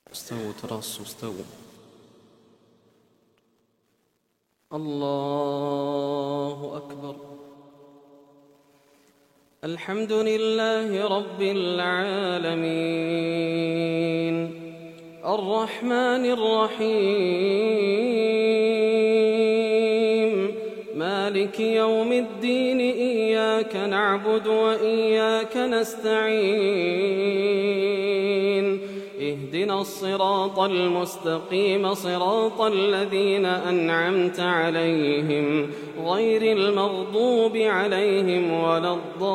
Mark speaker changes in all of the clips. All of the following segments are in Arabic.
Speaker 1: استووا تراصوا استووا. الله أكبر. الحمد لله رب العالمين الرحمن الرحيم مالك يوم الدين إياك نعبد وإياك نستعين اهدنا الصراط المستقيم صراط الذين أنعمت عليهم غير المغضوب عليهم ولا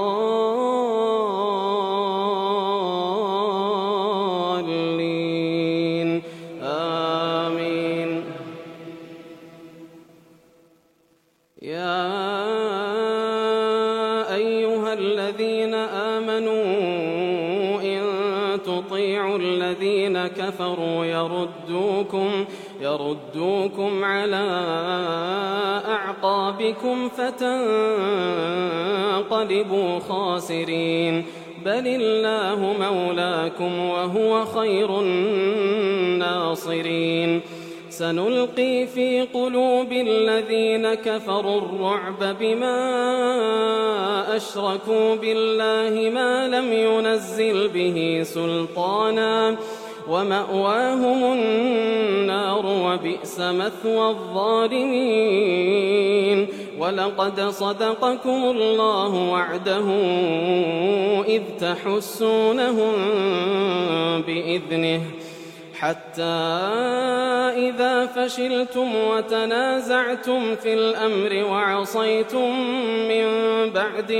Speaker 1: الضالين آمين. يا أيها الذين آمنوا تطيعوا الذين كفروا يردوكم على أعقابكم فتنقلبوا خاسرين بل الله مولاكم وهو خير الناصرين. سنلقي في قلوب الذين كفروا الرعب بما أشركوا بالله ما لم ينزل به سلطانا ومأواهم النار وبئس مثوى الظالمين. ولقد صدقكم الله وعده إذ تحسونهم بإذنه حتى إذا فشلتم وتنازعتم في الأمر وعصيتم من بعد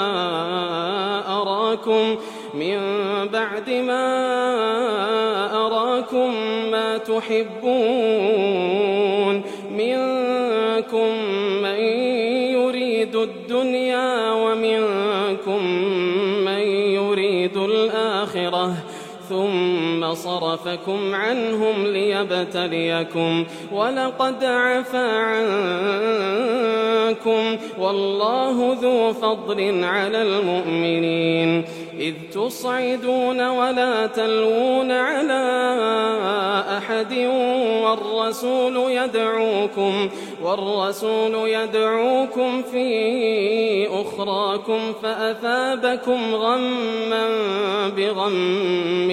Speaker 1: ما أراكم ما تحبون منكم من يريد الدنيا ومنكم من يريد الآخرة ثم صرفكم عنهم ليبتليكم ولقد عفا عنكم والله ذو فضل على المؤمنين. إذ تصعدون ولا تلوون على أحد والرسول يدعوكم في أخراكم فأثابكم غما بغم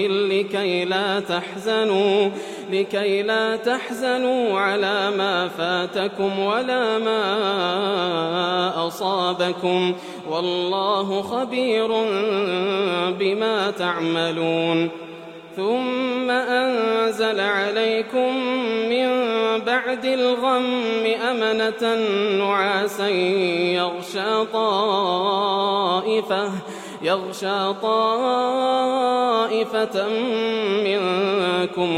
Speaker 1: لكي لا تحزنوا على ما فاتكم ولا ما أصابكم والله خبير بما تعملون. ثم أنزل عليكم من بعد الغم أمنة نعاسا يغشى طائفة منكم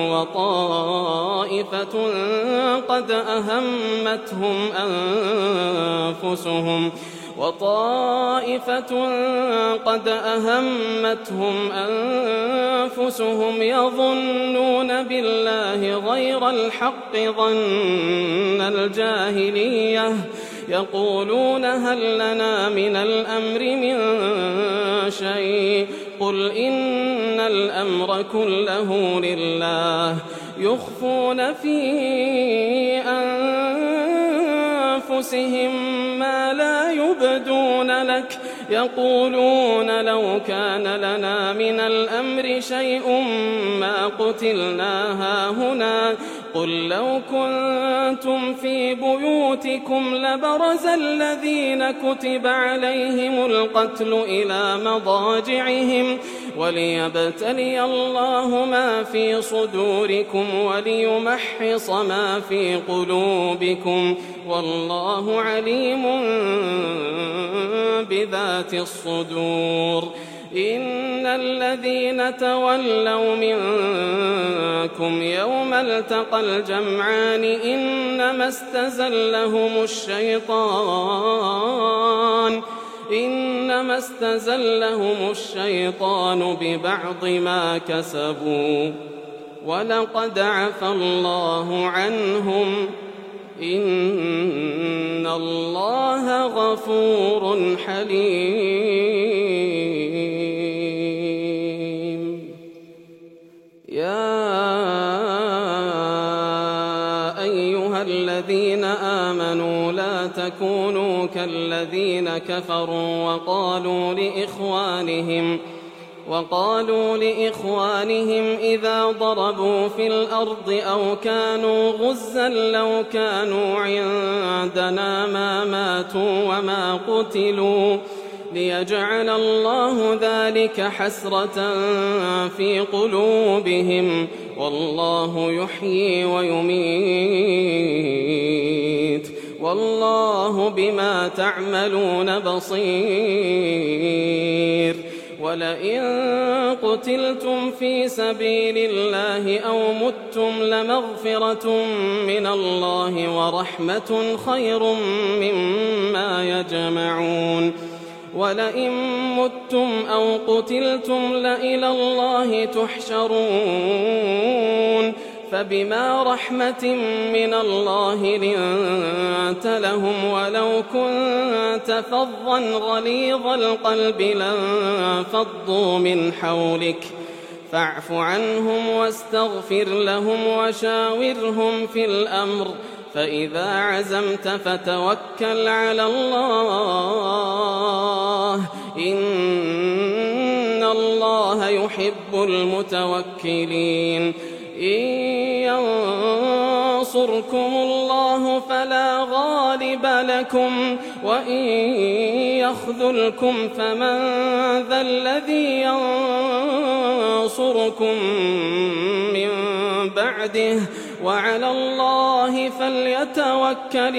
Speaker 1: وطائفة قد أهمتهم أنفسهم يظنون بالله غير الحق ظن الجاهلية يقولون هل لنا من الأمر من شيء قل إن الأمر كله لله يخفون في أنفسهم ما لا يبدون لك يقولون لو كان لنا من الأمر شيء ما قتلنا هاهنا قل لو كنتم في بيوتكم لبرز الذين كتب عليهم القتل إلى مضاجعهم وليبتلي الله ما في صدوركم وليمحص ما في قلوبكم والله عليم بذات الصدور. إن الذين تولوا منكم يوم التقى الجمعان إنما استزلهم الشيطان ببعض ما كسبوا ولقد عفا الله عنهم إن الله غفور حليم. يا تكونوا كالذين كفروا وقالوا لإخوانهم إذا ضربوا في الأرض أو كانوا غزا لو كانوا عندنا ما ماتوا وما قتلوا ليجعل الله ذلك حسرة في قلوبهم والله يحيي ويميت والله بما تعملون بصير ولئن قتلتم في سبيل الله أو متم لمغفرة من الله ورحمة خير مما يجمعون ولئن متم أو قتلتم لإلى الله تحشرون فبما رحمة من الله لنت لهم ولو كنت فظا غليظ القلب لانفضوا من حولك فاعف عنهم واستغفر لهم وشاورهم في الأمر فإذا عزمت فتوكل على الله إن الله يحب المتوكلين إن ينصركم الله فلا غالب لكم وإن يخذلكم فمن ذا الذي ينصركم من بعده وعلى الله فليتوكل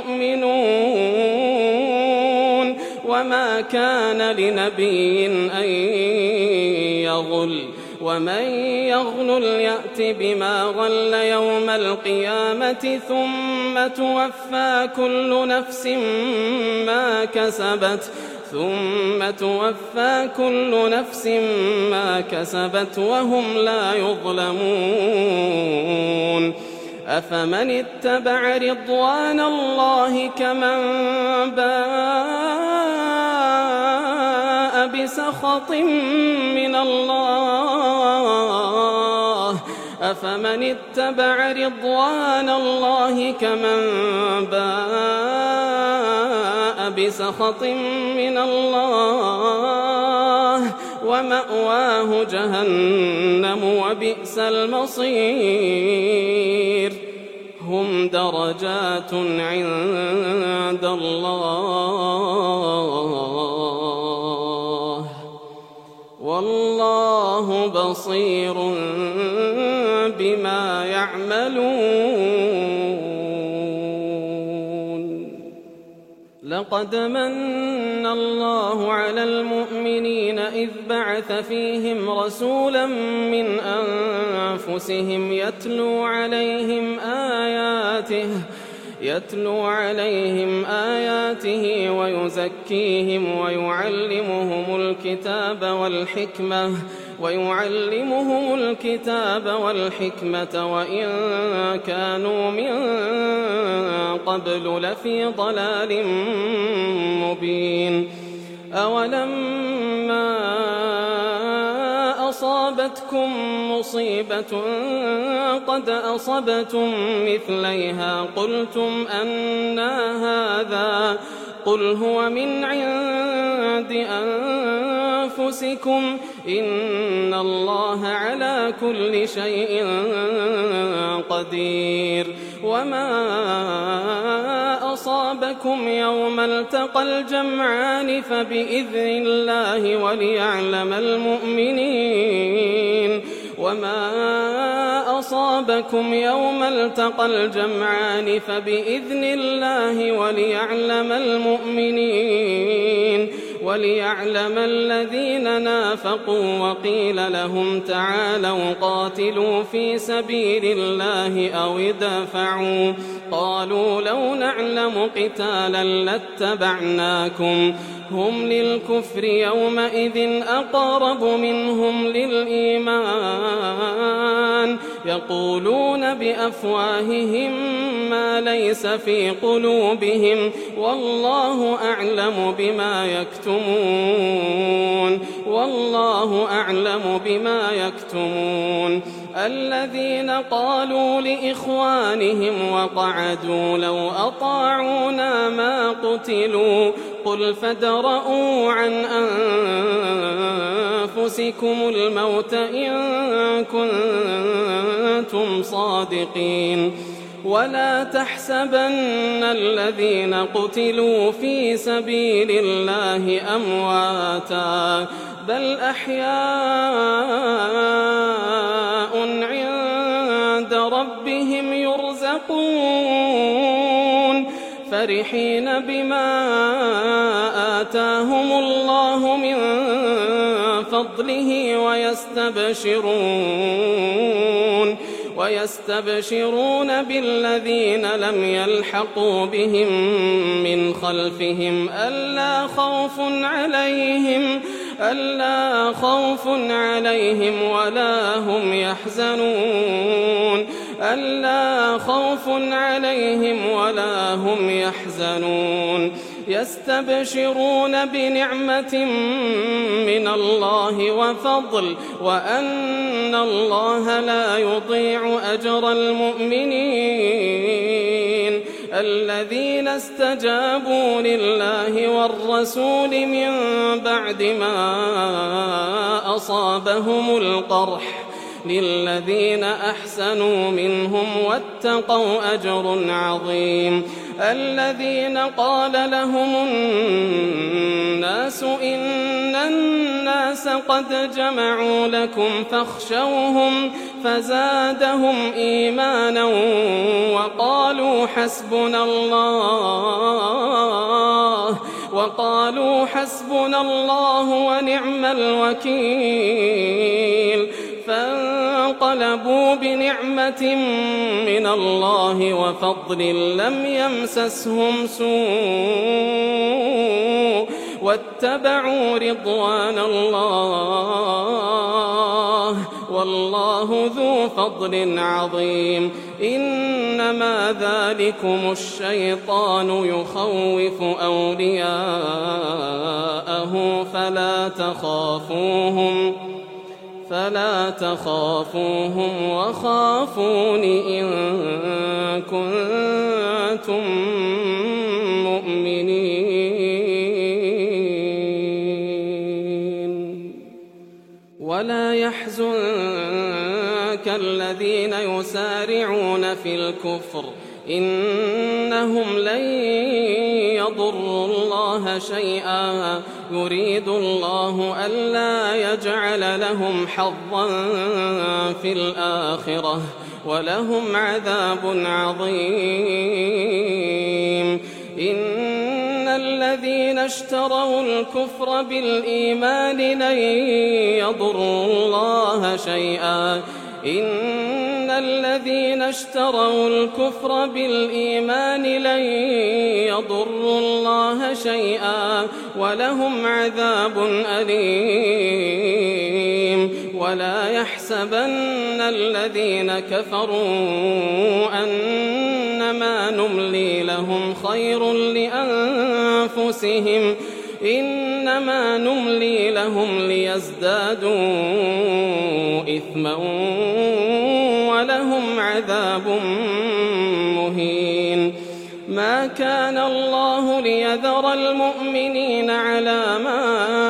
Speaker 1: المؤمنون وما كان لنبي أن يغل ومن يغل يأت بما غل يوم القيامة ثم توفى كل نفس ما كسبت وهم لا يظلمون أفمن اتبع رضوان الله كمن باء بسخط من الله أفمن اتبع رضوان الله كمن باء بسخط من الله ومأواه جهنم وبئس المصير هم درجات عند الله والله بصير بما يعملون لقد من الله على المؤمنين إذ بعث فيهم رسولا من أنفسهم يتلو عليهم آياته ويزكيهم ويعلمهم الكتاب والحكمة وإن كانوا من قبل لفي ضلال مبين أولما أصابتكم مصيبة قد أصبتم مثليها قلتم أنى هذا قل هو من عند أنفسكم إن الله على كل شيء قدير وما أصابكم يوم التقى الجمعان فبإذن الله وليعلم المؤمنين وما أصابكم يوم التقى الجمعان فبإذن الله وليعلم المؤمنين وليعلم الذين نافقوا وقيل لهم تعالوا قاتلوا في سبيل الله أو ادفعوا قالوا لو نعلم قتالا لاتبعناكم هم للكفر يومئذ أقرب منهم للإيمان يقولون بأفواههم ما ليس في قلوبهم والله أعلم بما يكتمون الذين قالوا لإخوانهم وقعدوا لو أطاعونا ما قتلوا قل فادرءوا عن أنفسكم الموت إن كنتم صادقين ولا تحسبن الذين قتلوا في سبيل الله أمواتا بل أحياء عند ربهم يرزقون فرحين بما آتاهم الله من فضله ويستبشرون بالذين لم يلحقوا بهم من خلفهم ألا خوف عليهم ولا هم يحزنون يستبشرون بنعمة من الله وفضل وأن الله لا يضيع أجر المؤمنين الذين استجابوا لله والرسول من بعد ما أصابهم القرح للذين أحسنوا منهم واتقوا أجر عظيم الذين قال لهم الناس إن الناس قد جمعوا لكم فاخشوهم فزادهم إيمانا وقالوا حسبنا الله ونعم الوكيل فانقلبوا بنعمة من الله وفضل لم يمسسهم سوء واتبعوا رضوان الله والله ذو فضل عظيم إنما ذلكم الشيطان يخوف أولياءه فلا تخافوهم وخافون إن كنتم مؤمنين ولا يحزنك الذين يسارعون في الكفر إنهم لن يضروا الله شيئا يريد الله ألا يجعل لهم حظا في الآخرة ولهم عذاب عظيم إن الذين اشتروا الكفر بالإيمان لن يضروا الله شيئا إن الذين اشتروا الكفر بالإيمان لن يضروا الله شيئا ولهم عذاب أليم ولا يحسبن الذين كفروا أنما نملي لهم خير لأنفسهم إنما نملي لهم ليزدادوا إثما ولهم عذاب مهين ما كان الله ليذر المؤمنين على ما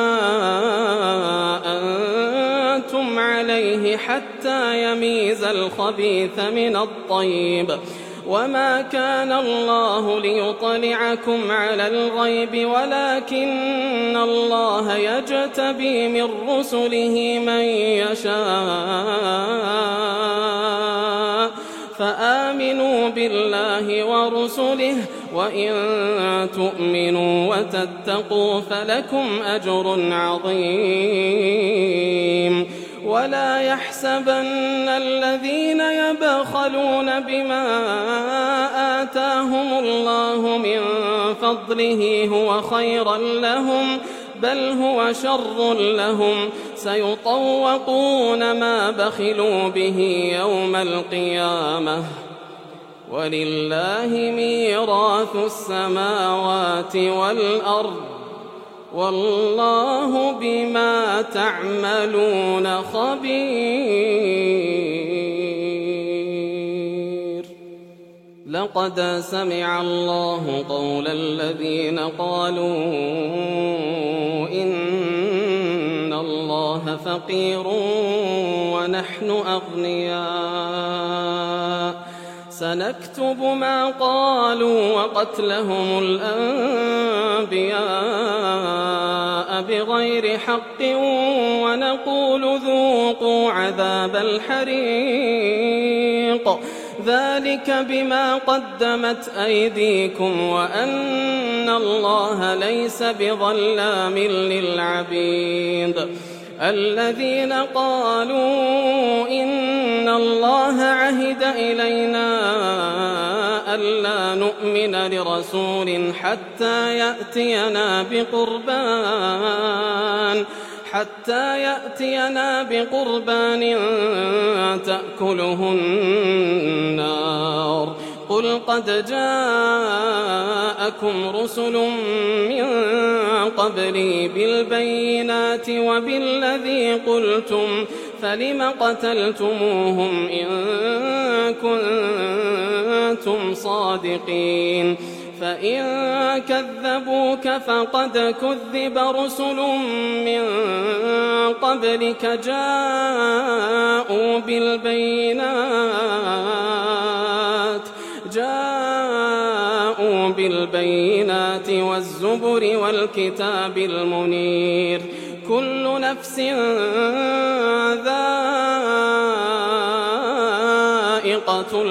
Speaker 1: أنتم عليه حتى يميز الخبيث من الطيب وما كان الله ليطلعكم على الغيب ولكن الله يجتبي من رسله من يشاء فآمنوا بالله ورسله وإن تؤمنوا وتتقوا فلكم أجر عظيم ولا يحسبن الذين يبخلون بما آتاهم الله من فضله هو خيرا لهم بل هو شر لهم سيطوقون ما بخلوا به يوم القيامة ولله ميراث السماوات والأرض والله بما تعملون خبير. لقد سمع الله قول الذين قالوا إن الله فقير ونحن أغنياء سنكتب ما قالوا وقتلهم الأنبياء بغير حق ونقول ذوقوا عذاب الحريق ذلك بما قدمت أيديكم وأن الله ليس بظلام للعبيد الذين قالوا إن الله عهد إلينا ألا نؤمن لرسول حتى يأتينا بقربان تأكله النار قل قد جاءكم رسل من قبلي بالبينات وبالذي قلتم فلم قتلتموهم إن كنتم صادقين فإن كذبوك فقد كذب رسل من قبلك جاءوا بالبينات والزبر والكتاب المنير كل نفس ذائقة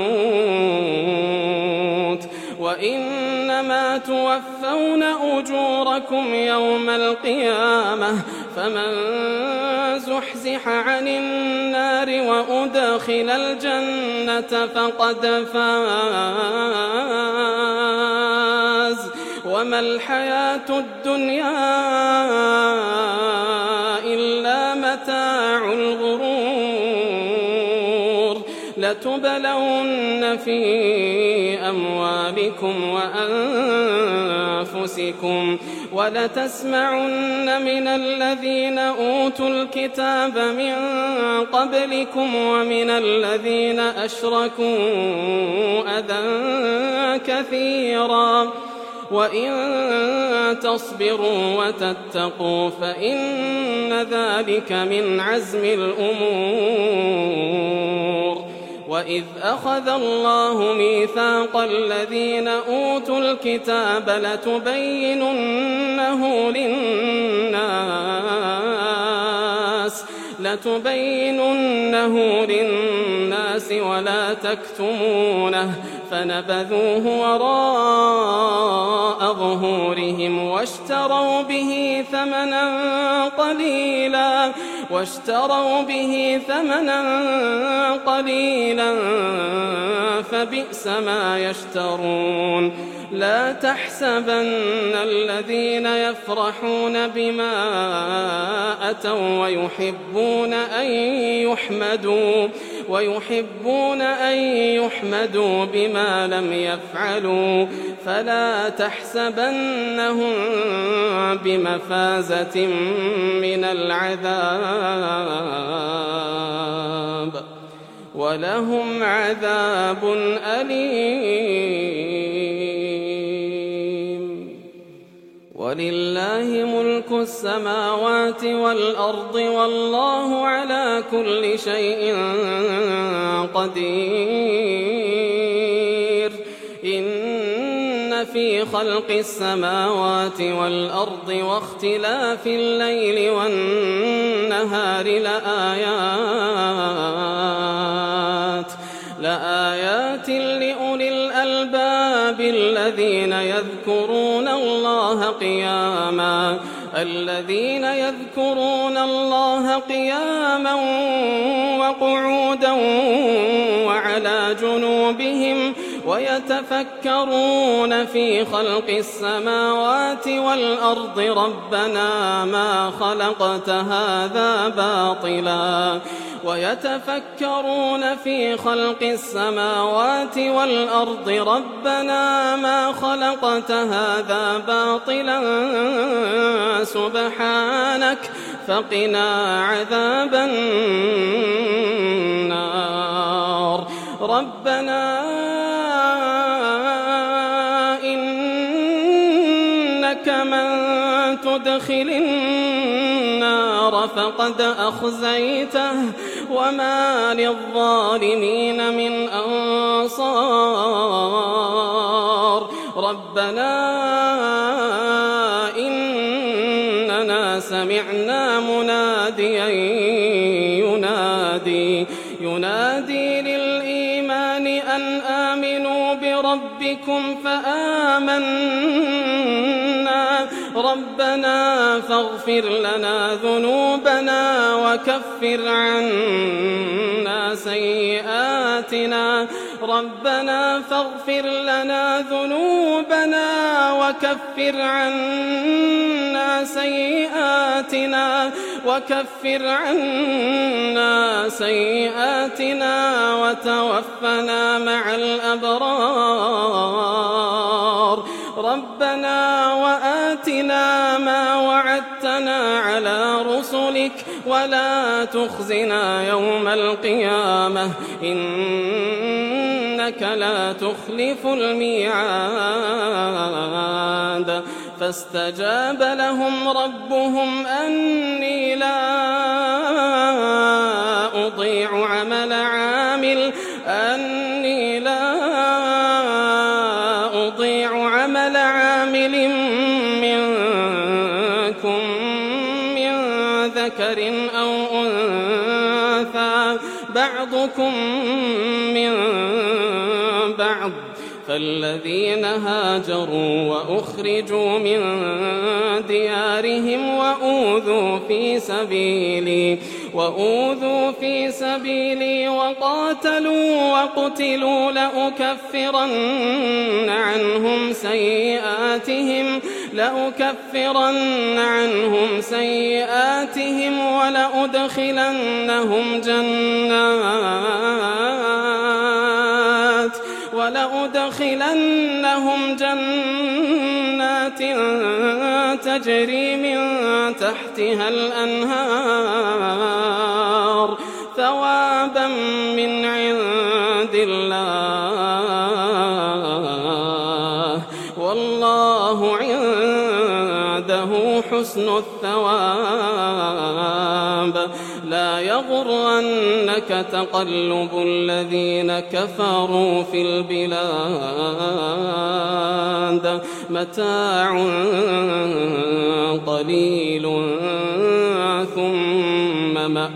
Speaker 1: الموت وإنما توفون أجوركم يوم القيامة فمن زحزح عن النار وأدخل الجنة فقد فاز وما الحياة الدنيا إلا متاع الغرور لتبلون في أموالكم وأنفسكم ولتسمعن من الذين أوتوا الكتاب من قبلكم ومن الذين أشركوا أذى كثيرا وإن تصبروا وتتقوا فإن ذلك من عزم الأمور وإذ أخذ الله ميثاق الذين أوتوا الكتاب لتبيننه للناس ولا تكتمونه فنبذوه وراء ظهورهم واشتروا به ثمنا قليلا فبئس ما يشترون لا تحسبن الذين يفرحون بما أتوا ويحبون أن يحمدوا بما لم يفعلوا فلا تحسبنهم بمفازة من العذاب ولهم عذاب أليم ولله ملك السماوات والأرض والله على كل شيء قدير إن في خلق السماوات والأرض واختلاف الليل والنهار لآيات لأولي الألباب الذين يذكرون الله قياما وقعودا وعلى جنوبهم ويتفكرون في خلق السماوات والأرض ربنا ما خلقت هذا باطلا سبحانك فقنا عذاب النار ربنا تدخل النار فقد أخزيته وما للظالمين من أنصار ربنا إننا سمعنا مناديا ينادي للإيمان أن آمنوا بربكم فآمنا ربنا فاغفر لنا ذنوبنا وكفر عنا سيئاتنا ربنا فاغفر لنا ذنوبنا وكفر عنا سيئاتنا وتوفنا مع الأبرار ربنا وآتنا ما وعدتنا على رسلك ولا تخزنا يوم القيامة إنك لا تخلف الميعاد فاستجاب لهم ربهم أني لا أضيع عمل عامل منكم من ذكر أو أنثى بعضكم من بعض فالذين هاجروا وأخرجوا من ديارهم وأوذوا في سبيلي وقاتلوا وقتلوا لأكفرن عنهم سيئاتهم ولأدخلنهم جنات تجري من تحتها الأنهار ثوابا من عند الله والله عنده حسن الثواب لا يغرنك تقلب الذين كفروا في البلاد متاع قليل ثم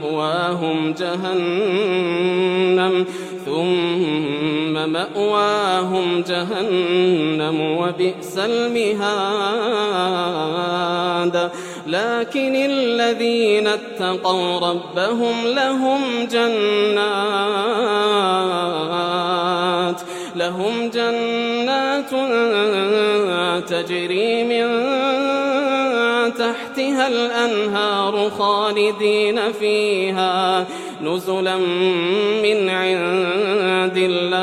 Speaker 1: مأواهم جهنم وبئس المهاد لكن الذين اتقوا ربهم لهم جنات تجري من تحتها الأنهار خالدين فيها نزلا من عند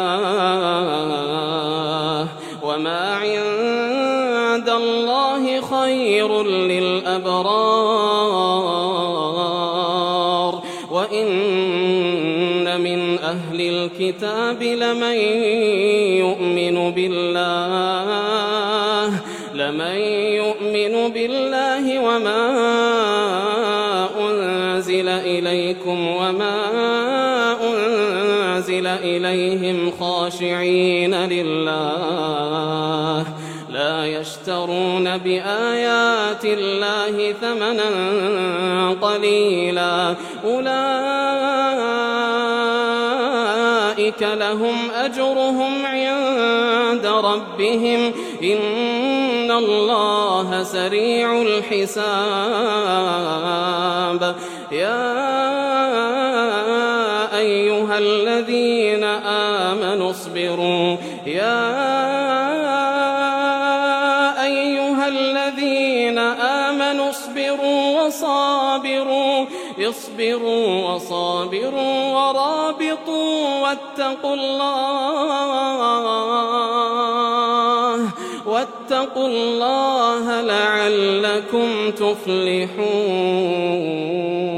Speaker 1: الله وما عند الله خير للأبرار وإن من أهل الكتاب لمن يؤمن بالله وما أنزل إليكم وما أنزل إليهم خاشعين لله لا يشترون بآيات الله ثمنا قليلا أولئك لهم أجرهم عند ربهم إن الله سريع الحساب يا أيها الذين آمنوا اصبروا وصابروا ورابطوا واتقوا الله لعلكم تفلحون.